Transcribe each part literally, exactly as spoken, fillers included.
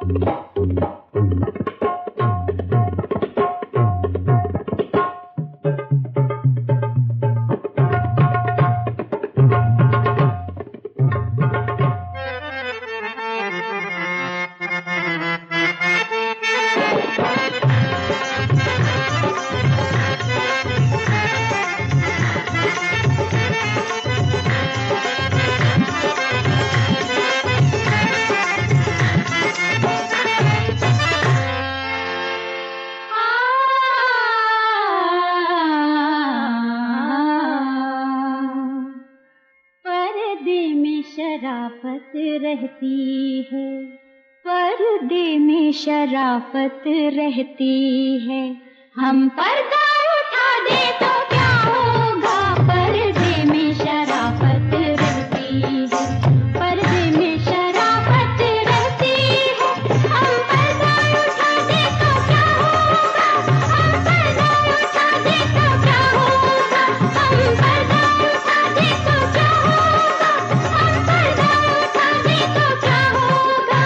शराफत रहती है, पर्दे में शराफत रहती है। हम पर्दा उठा दे तो क्या होगा, पर्दे में शराफत रहती है, पर्दे में शराफत रहती है। हम पर्दा उठा दे तो क्या होगा, हम पर्दा उठा दे तो क्या होगा, हम पर्दा उठा दे तो क्या होगा, हम पर्दा उठा दे तो क्या होगा।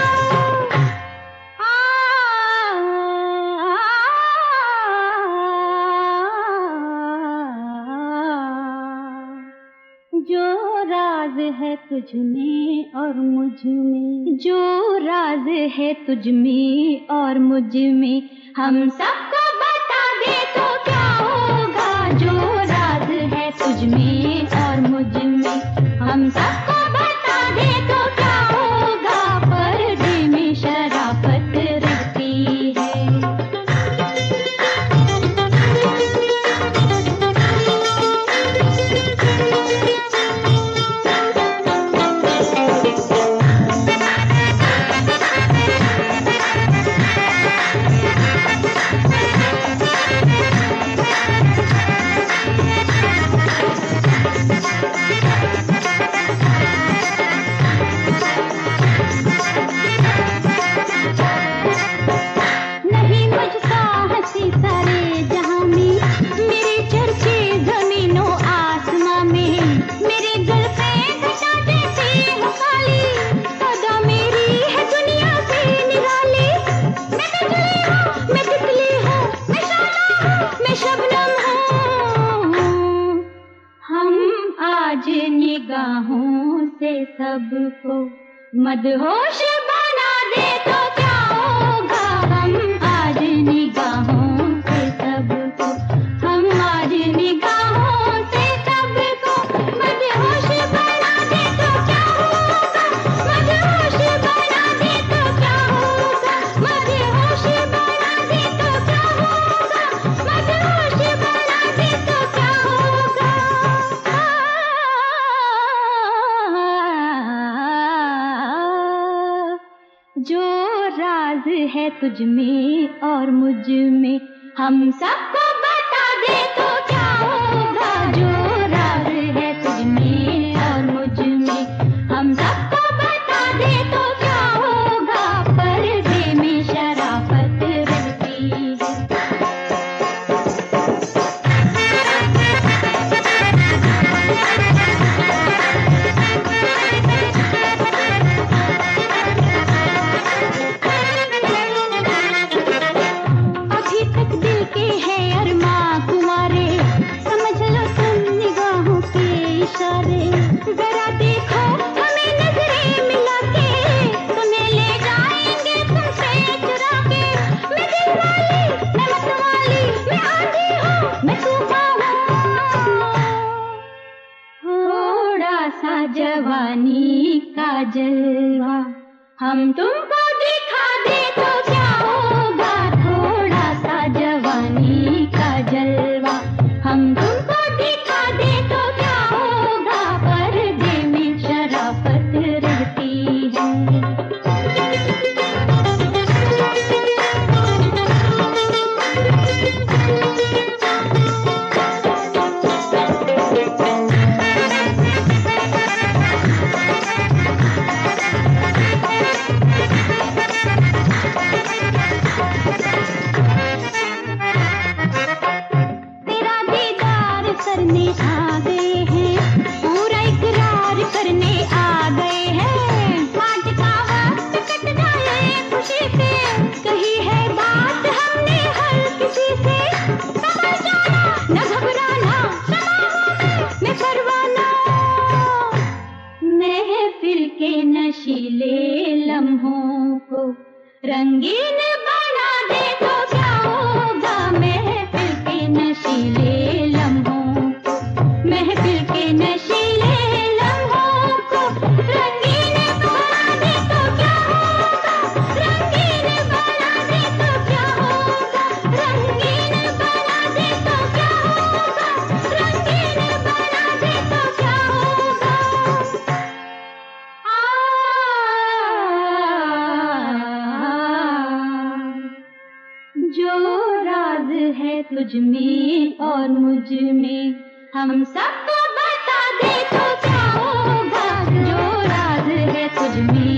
जो राज है तुझ में और मुझ में, जो राज है तुझ में और मुझ में, हम सबको बता दे तो क्या होगा। जो राज है तुझ में और मुझ में, हम सबको बता दे तो क्या होगा। पर्दे में शराफत रहती है। निगाहों से सबको मदहोश बना दे तो क्या होगा। हम आज निगाहों से सबको, हम आज निगाहों से सबको मदहोश बना दे तो क्या होगा। मदहोश बना दे तो क्या होगा, मदहोश बना दे तो क्या होगा, मदहोश बना दे तो क्या होगा। जो राज है तुझ में और मुझ में, हम सबको बता दे तो क्या होगा। जो राज है तुझ में और मुझ में, हम सबको बता दे तो क्या होगा। पर्दे में शराफत रहती है। जरा देखो हमें नजरें मिला के, तुम्हें ले जाएंगे तुमसे चुरा के। मैं दिल वाली, मैं मत वाली, मैं आंधी हूँ, मैं तूफान हूँ। थोड़ा सा जवानी का जलवा हम तुमको दिखा दे तो क्या होगा। थोड़ा सा जवानी का जलवा हम तुमको दिखा दे तो क्या होगा। पर्दे में शराफत रहती है। नशीले लम्हों को रंगीन बना दे तो क्या होगा महफिल के नशीले लम्हों को, महफिल के नशीले लम्हों को रंगीन बना दे तो क्या होगा, रंगीन बना दे तो क्या होगा, रंगीन बना दे तो क्या होगा, रंगीन बना दे तो क्या होगा। जो राज है तुझ में और मुझ में हम सबको बता दे तो क्या होगा, जो राज है तुझ में